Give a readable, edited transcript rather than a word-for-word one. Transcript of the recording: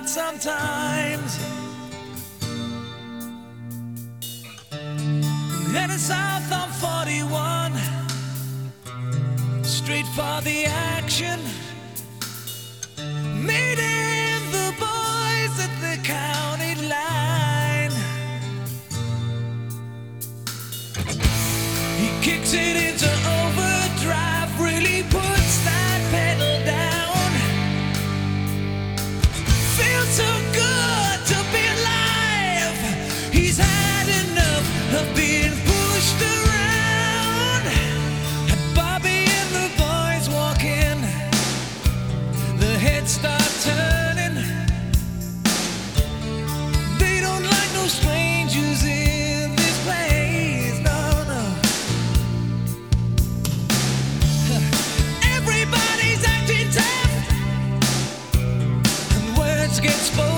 night sometimes. Heading south on 41, straight for the action. Meeting the boys at the county line. He kicks it into overdrive, really puts that pedal down. Feels so good to be alive. He's had enough of being pushed around. And Bobby and the boys walk in. The heads start turning. They don't like no strangers in this place. No, no. Everybody's acting tough, and words get spoken.